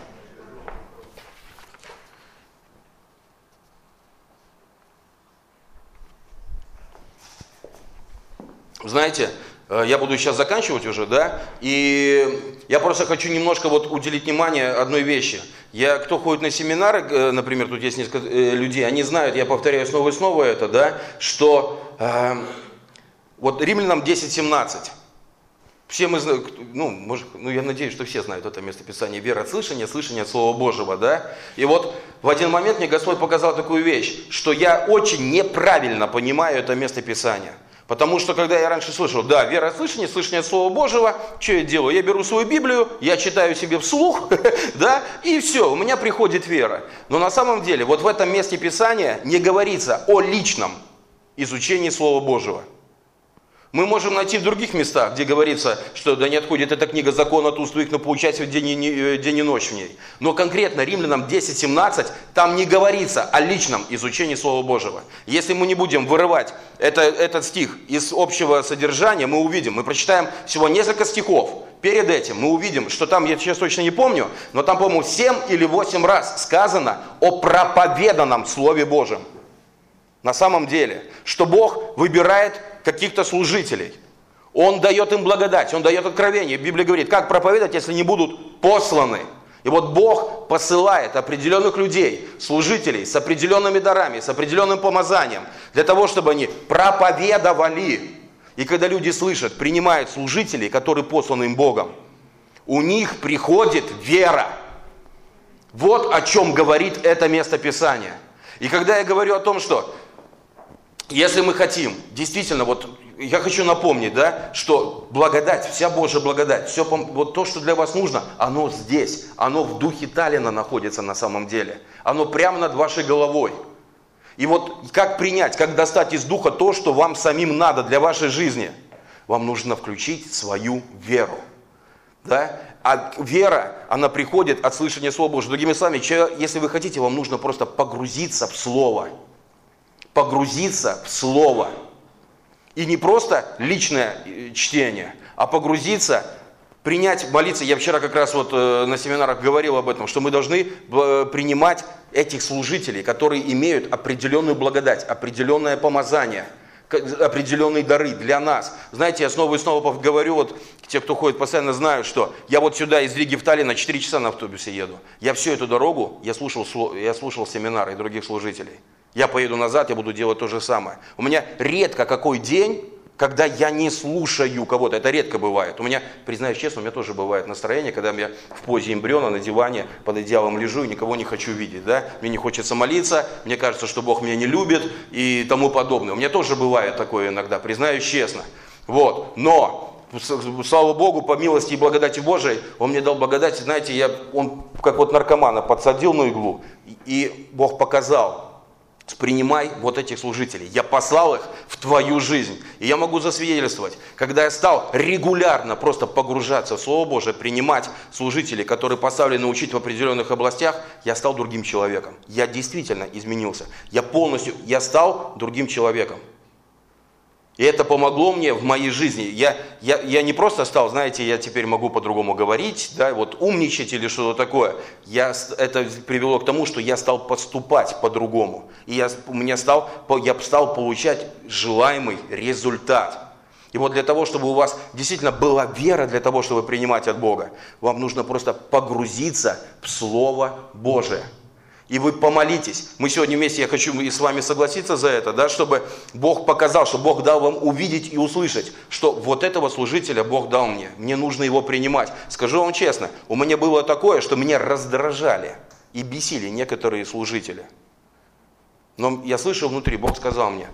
Знаете, я буду сейчас заканчивать уже, да, и я просто хочу немножко вот уделить внимание одной вещи. Я, кто ходит на семинары, например, тут есть несколько людей, они знают, я повторяю снова и снова это, да, что э, вот Римлянам десять семнадцать. Все мы знаем, ну, может, ну, я надеюсь, что все знают это местописание. Вера от слышания, слышание от Слова Божьего, да. И вот в один момент мне Господь показал такую вещь, что я очень неправильно понимаю это местописание. Потому что, когда я раньше слышал, да, вера от слышания, слышание от Слова Божьего, что я делаю? Я беру свою Библию, я читаю себе вслух, да, и все, у меня приходит вера. Но на самом деле, вот в этом месте Писания не говорится о личном изучении Слова Божьего. Мы можем найти в других местах, где говорится, что да не отходит эта книга закона от уст твоих, но поучайся день и, день и ночь в ней. Но конкретно Римлянам десять семнадцать там не говорится о личном изучении Слова Божьего. Если мы не будем вырывать это, этот стих из общего содержания, мы увидим, мы прочитаем всего несколько стихов. Перед этим мы увидим, что там, я сейчас точно не помню, но там, по-моему, семь или восемь раз сказано о проповеданном Слове Божьем. На самом деле, что Бог выбирает каких-то служителей. Он дает им благодать, Он дает откровение. Библия говорит, как проповедовать, если не будут посланы. И вот Бог посылает определенных людей, служителей с определенными дарами, с определенным помазанием, для того, чтобы они проповедовали. И когда люди слышат, принимают служителей, которые посланы им Богом, у них приходит вера. Вот о чем говорит это место Писания. И когда я говорю о том, что если мы хотим, действительно, вот я хочу напомнить, да, что благодать, вся Божья благодать, все вот то, что для вас нужно, оно здесь, оно в духе Таллина находится на самом деле, оно прямо над вашей головой. И вот как принять, как достать из духа то, что вам самим надо для вашей жизни? Вам нужно включить свою веру, да? А вера, она приходит от слышания Слова Божьего. Другими словами, если вы хотите, вам нужно просто погрузиться в Слово. Погрузиться в Слово. И не просто личное чтение, а погрузиться, принять, молиться. Я вчера как раз вот на семинарах говорил об этом, что мы должны принимать этих служителей, которые имеют определенную благодать, определенное помазание, определенные дары для нас. Знаете, я снова и снова говорю, вот те, кто ходит постоянно, знают, что я вот сюда из Риги в Таллин на четыре часа на автобусе еду. Я всю эту дорогу, я слушал, я слушал семинары и других служителей. Я поеду назад, я буду делать то же самое. У меня редко какой день, когда я не слушаю кого-то. Это редко бывает. У меня, признаюсь честно, у меня тоже бывает настроение, когда я в позе эмбриона на диване под одеялом лежу и никого не хочу видеть. Да? Мне не хочется молиться, мне кажется, что Бог меня не любит и тому подобное. У меня тоже бывает такое иногда, признаюсь честно. Вот. Но, слава Богу, по милости и благодати Божией, Он мне дал благодать. Знаете, я, Он как вот наркомана подсадил на иглу, и Бог показал: принимай вот этих служителей. Я послал их в твою жизнь. И я могу засвидетельствовать, когда я стал регулярно просто погружаться в Слово Божие, принимать служителей, которые поставлены учить в определенных областях, я стал другим человеком. Я действительно изменился. Я полностью, я стал другим человеком. И это помогло мне в моей жизни. Я, я, я не просто стал, знаете, я теперь могу по-другому говорить, да, вот умничать или что-то такое. Я, это привело к тому, что я стал поступать по-другому. И я, у меня стал, я стал получать желаемый результат. И вот для того, чтобы у вас действительно была вера для того, чтобы принимать от Бога, вам нужно просто погрузиться в Слово Божие. И вы помолитесь. Мы сегодня вместе, я хочу и с вами согласиться за это, да, чтобы Бог показал, чтобы Бог дал вам увидеть и услышать, что вот этого служителя Бог дал мне. Мне нужно его принимать. Скажу вам честно, у меня было такое, что меня раздражали и бесили некоторые служители. Но я слышал внутри, Бог сказал мне: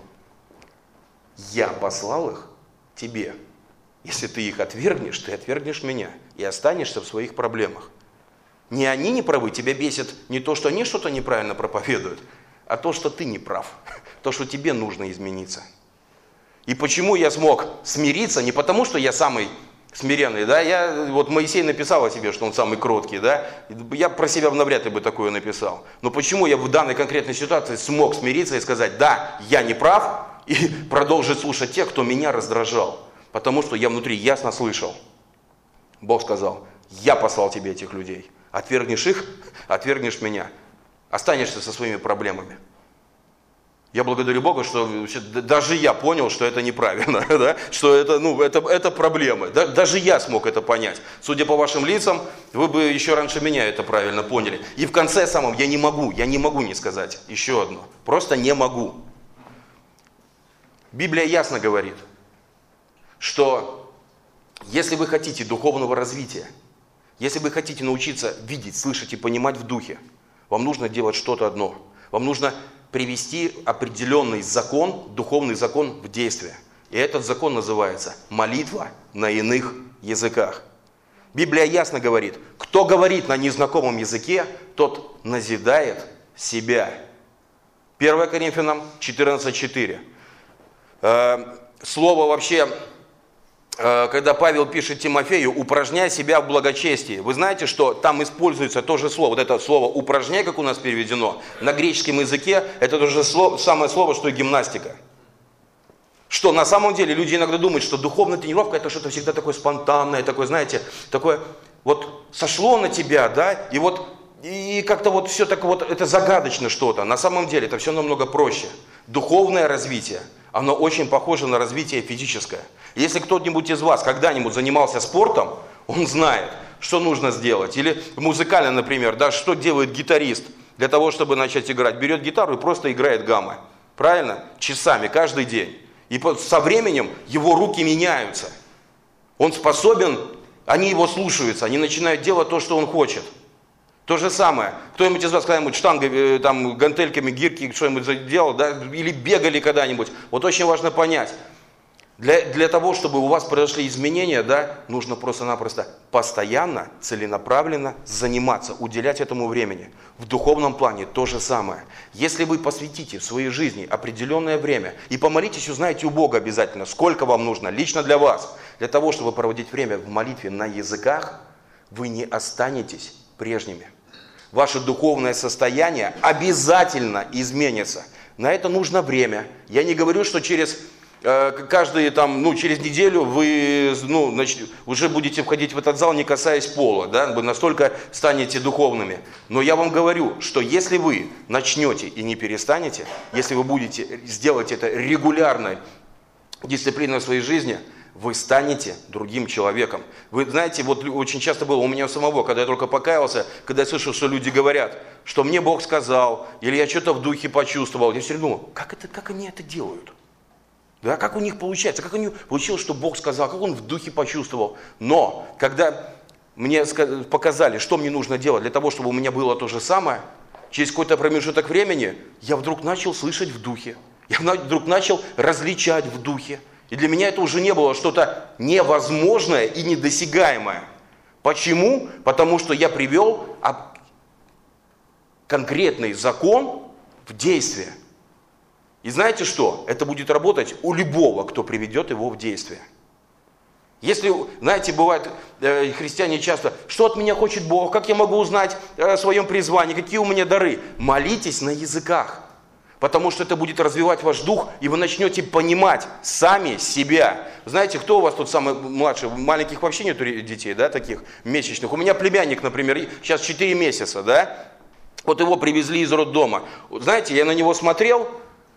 я послал их тебе. Если ты их отвергнешь, ты отвергнешь меня и останешься в своих проблемах. Не они не правы, тебя бесит не то, что они что-то неправильно проповедуют, а то, что ты не прав, то, что тебе нужно измениться. И почему я смог смириться? Не потому, что я самый смиренный, да, я, вот Моисей написал о себе, что он самый кроткий, да, я про себя навряд ли бы такое написал. Но почему я в данной конкретной ситуации смог смириться и сказать, да, я не прав, и продолжить слушать тех, кто меня раздражал? Потому что я внутри ясно слышал. Бог сказал, я послал тебе этих людей. Отвергнешь их, отвергнешь меня. Останешься со своими проблемами. Я благодарю Бога, что даже я понял, что это неправильно, да? Что это, ну, это, это проблемы. Да? Даже я смог это понять. Судя по вашим лицам, вы бы еще раньше меня это правильно поняли. И в конце самом я не могу, я не могу не сказать еще одно. Просто не могу. Библия ясно говорит, что если вы хотите духовного развития, если вы хотите научиться видеть, слышать и понимать в духе, вам нужно делать что-то одно. Вам нужно привести определенный закон, духовный закон в действие. И этот закон называется молитва на иных языках. Библия ясно говорит, кто говорит на незнакомом языке, тот назидает себя. первое Коринфянам четырнадцать четыре. Слово вообще, когда Павел пишет Тимофею, упражняй себя в благочестии. Вы знаете, что там используется то же слово, вот это слово упражняй, как у нас переведено, на греческом языке это то же слово, самое слово, что и гимнастика. Что на самом деле люди иногда думают, что духовная тренировка это что-то всегда такое спонтанное, такое, знаете, такое вот сошло на тебя, да, и вот и как-то вот все так вот, это загадочно что-то. На самом деле это все намного проще. Духовное развитие, оно очень похоже на развитие физическое. Если кто-нибудь из вас когда-нибудь занимался спортом, он знает, что нужно сделать. Или музыкально, например, да, что делает гитарист для того, чтобы начать играть. Берет гитару и просто играет гаммы. Правильно? Часами, каждый день. И со временем его руки меняются. Он способен, они его слушаются, они начинают делать то, что он хочет. То же самое. Кто-нибудь из вас когда-нибудь штангой, там, гантельками, гирки что-нибудь делал, да, или бегали когда-нибудь. Вот очень важно понять. Для, для того, чтобы у вас произошли изменения, да, нужно просто-напросто постоянно, целенаправленно заниматься, уделять этому времени. В духовном плане то же самое. Если вы посвятите в своей жизни определенное время и помолитесь, узнаете у Бога обязательно, сколько вам нужно лично для вас, для того, чтобы проводить время в молитве на языках, вы не останетесь прежними. Ваше духовное состояние обязательно изменится. На это нужно время. Я не говорю, что через э, каждые там, ну, через неделю вы ну, значит, уже будете входить в этот зал, не касаясь пола, да, вы настолько станете духовными. Но я вам говорю, что если вы начнете и не перестанете, если вы будете сделать это регулярной дисциплиной в своей жизни, вы станете другим человеком. Вы знаете, вот очень часто было у меня самого, когда я только покаялся, когда я слышал, что люди говорят, что мне Бог сказал, или я что-то в духе почувствовал. Я все время думал, как, это, как они это делают? Да, как у них получается? Как у них получилось, что Бог сказал, как он в духе почувствовал? Но, когда мне показали, что мне нужно делать для того, чтобы у меня было то же самое, через какой-то промежуток времени я вдруг начал слышать в духе. Я вдруг начал различать в духе. И для меня это уже не было что-то невозможное и недосягаемое. Почему? Потому что я привел конкретный закон в действие. И знаете что? Это будет работать у любого, кто приведет его в действие. Если, знаете, бывает, э, христиане часто, что от меня хочет Бог, как я могу узнать о своем призвании, какие у меня дары? Молитесь на языках. Потому что это будет развивать ваш дух, и вы начнете понимать сами себя. Знаете, кто у вас тут самый младший? Маленьких вообще нету детей, да, таких месячных. У меня племянник, например, сейчас четыре месяца, да. Вот его привезли из роддома. Знаете, я на него смотрел,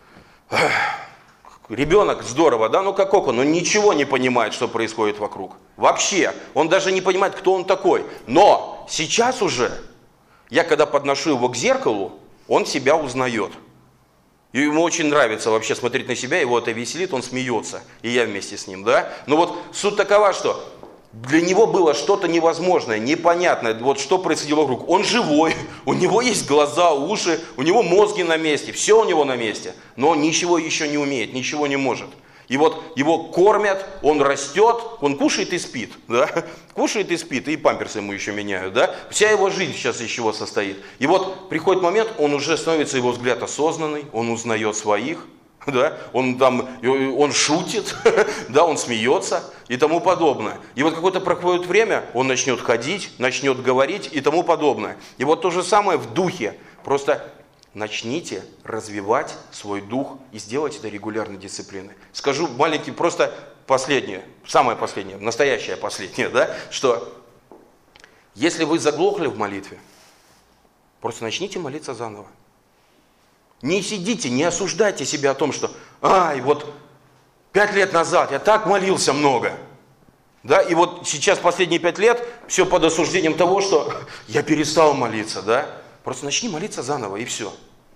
ребенок здорово, да, ну как он, он ничего не понимает, что происходит вокруг. Вообще, он даже не понимает, кто он такой. Но сейчас уже, я когда подношу его к зеркалу, он себя узнает. И ему очень нравится вообще смотреть на себя, его это веселит, он смеется, и я вместе с ним, да. Но вот суть такова, что для него было что-то невозможное, непонятное, вот что происходило вокруг. Он живой, у него есть глаза, уши, у него мозги на месте, все у него на месте, но он ничего еще не умеет, ничего не может. И вот его кормят, он растет, он кушает и спит, да? Кушает и спит, и памперсы ему еще меняют, да? Вся его жизнь сейчас из чего состоит. И вот приходит момент, он уже становится, его взгляд осознанный, он узнает своих, Да? Он там, он шутит, да, он смеется и тому подобное. И вот какое-то проходит время, он начнет ходить, начнет говорить и тому подобное. И вот то же самое в духе. Просто начните развивать свой дух и сделайте это регулярной дисциплиной. Скажу маленький, просто последнее, самое последнее, настоящее последнее, да, что если вы заглохли в молитве, просто начните молиться заново. Не сидите, не осуждайте себя о том, что ай, вот пять лет назад я так молился много. Да, и вот сейчас последние пять лет все под осуждением того, что я перестал молиться, да. Просто начни молиться заново и все.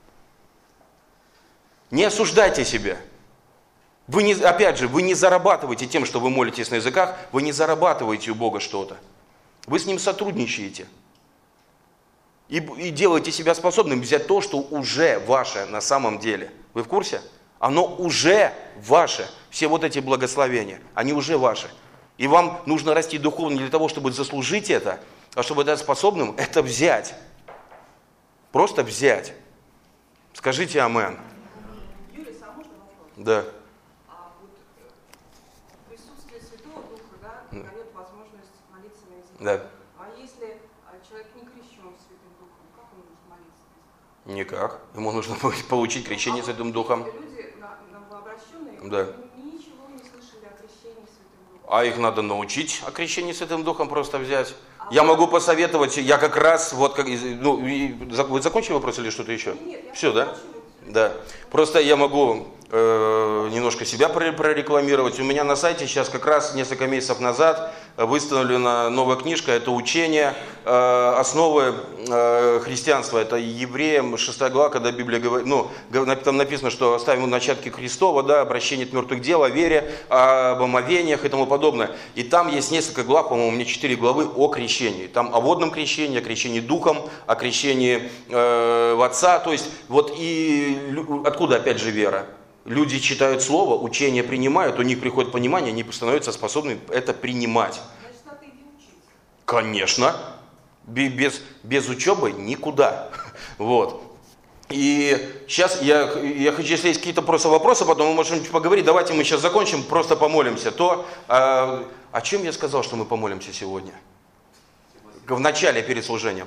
Не осуждайте себя. Вы не, опять же, вы не зарабатываете тем, что вы молитесь на языках, вы не зарабатываете у Бога что-то. Вы с Ним сотрудничаете. И, и делаете себя способным взять то, что уже ваше на самом деле. Вы в курсе? Оно уже ваше. Все вот эти благословения, они уже ваши. И вам нужно расти духовно не для того, чтобы заслужить это, а чтобы быть способным это взять. Просто взять. Скажите амен. Юрий, а можно вопрос? Да. А вот присутствие Святого Духа, да, дает возможность молиться на языке. Да. А если человек не крещен Святым Духом, как он может молиться на языке? Никак. Ему нужно получить крещение а Святым вот Духом. Люди новообращенные, Да. ничего не слышали о крещении Святым Духом. А их надо научить о крещении Святым Духом просто взять. А Я вот... могу посоветовать, я как раз, вот как, ну, вы закончили вопрос или что-то еще? Нет, я Все, да? хочу... Да. Просто я могу э, немножко себя прорекламировать. У меня на сайте сейчас как раз несколько месяцев назад выставлена новая книжка. Это учение, э, основы э, христианства. Это Евреям шестая глава, когда Библия говорит, ну, там написано, что оставим начатки Христова, да, обращение от мертвых дел, о вере, об омовениях и тому подобное. И там есть несколько глав, по-моему, у меня четыре главы о крещении. Там о водном крещении, о крещении духом, о крещении э, в Отца. То есть вот и откуда опять же вера? Люди читают Слово, учение принимают, у них приходит понимание, они становятся способны это принимать. Значит, надо идти учиться. Конечно. Без, без учебы никуда. Вот. И сейчас я, я хочу, если есть какие-то просто вопросы, потом мы можем поговорить. Давайте мы сейчас закончим, просто помолимся. То, а, о чем я сказал, что мы помолимся сегодня? В начале, перед служением.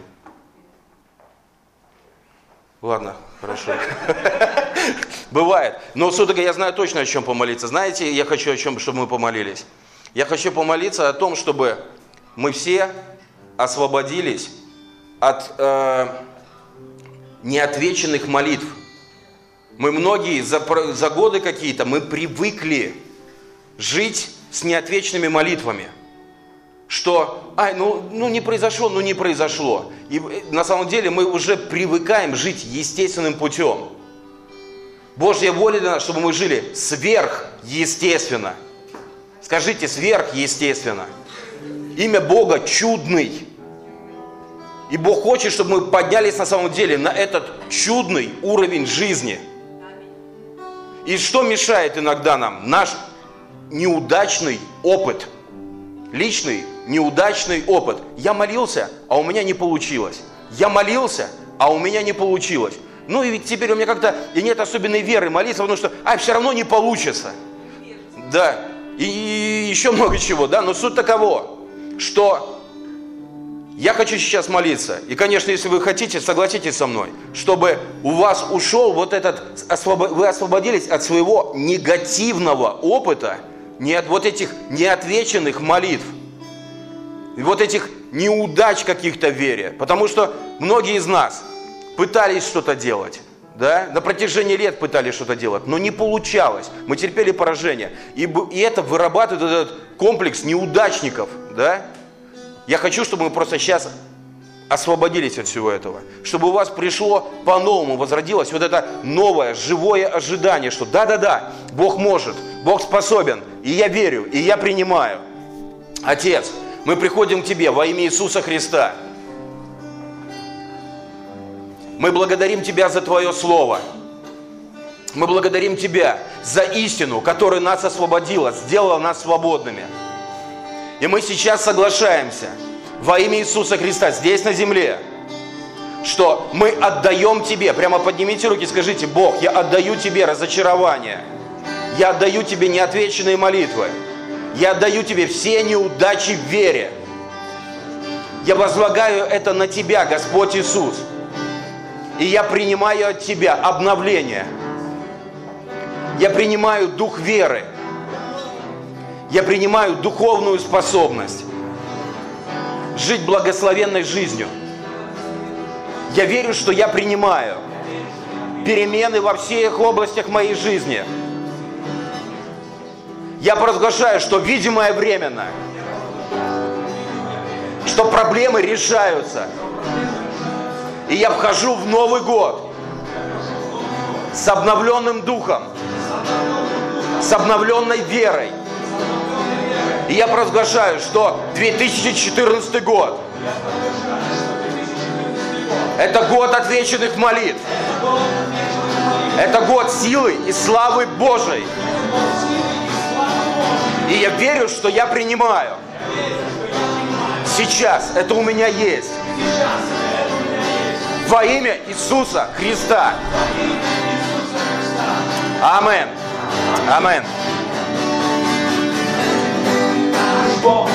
Ладно, хорошо. Бывает. Но все-таки я знаю точно, о чем помолиться. Знаете, я хочу о чем, чтобы мы помолились. Я хочу помолиться о том, чтобы мы все освободились от э, неотвеченных молитв. Мы многие за, за годы какие-то, мы привыкли жить с неотвеченными молитвами. Что, ай, ну, ну не произошло, ну не произошло. И на самом деле мы уже привыкаем жить естественным путем. Божья воля для нас, чтобы мы жили сверхъестественно. Скажите, сверхъестественно. Имя Бога чудный. И Бог хочет, чтобы мы поднялись на самом деле на этот чудный уровень жизни. И что мешает иногда нам? Наш неудачный опыт. Личный неудачный опыт. Я молился, а у меня не получилось. Я молился, а у меня не получилось. Ну и ведь теперь у меня как-то и нет особенной веры молиться, потому что, а, все равно не получится. Да. И, и еще много чего, да. Но суть такова, что я хочу сейчас молиться. И, конечно, если вы хотите, согласитесь со мной, чтобы у вас ушел вот этот, вы освободились от своего негативного опыта, не от вот этих неотвеченных молитв, и вот этих неудач каких-то в вере. Потому что многие из нас пытались что-то делать, да, на протяжении лет пытались что-то делать, но не получалось. Мы терпели поражение. И, и это вырабатывает этот комплекс неудачников, да. Я хочу, чтобы мы просто сейчас освободились от всего этого. Чтобы у вас пришло по-новому, возродилось вот это новое, живое ожидание, что да-да-да, Бог может, Бог способен, и я верю, и я принимаю. Отец, мы приходим к Тебе во имя Иисуса Христа. Мы благодарим Тебя за Твое Слово. Мы благодарим Тебя за истину, которая нас освободила, сделала нас свободными. И мы сейчас соглашаемся во имя Иисуса Христа здесь на земле, что мы отдаем Тебе. Прямо поднимите руки, скажите: Бог, я отдаю Тебе разочарование. Я отдаю Тебе неотвеченные молитвы. Я отдаю Тебе все неудачи в вере. Я возлагаю это на Тебя, Господь Иисус. И я принимаю от Тебя обновление. Я принимаю дух веры. Я принимаю духовную способность жить благословенной жизнью. Я верю, что я принимаю перемены во всех областях моей жизни. Я провозглашаю, что видимое временно, что проблемы решаются. И я вхожу в Новый год с обновленным духом, с обновленной верой. И я провозглашаю, что две тысячи четырнадцатый год – это год отвеченных молитв. Это год силы и славы Божией. И я верю, что я принимаю. Сейчас это у меня есть. Во имя Иисуса Христа. Амин. Амин.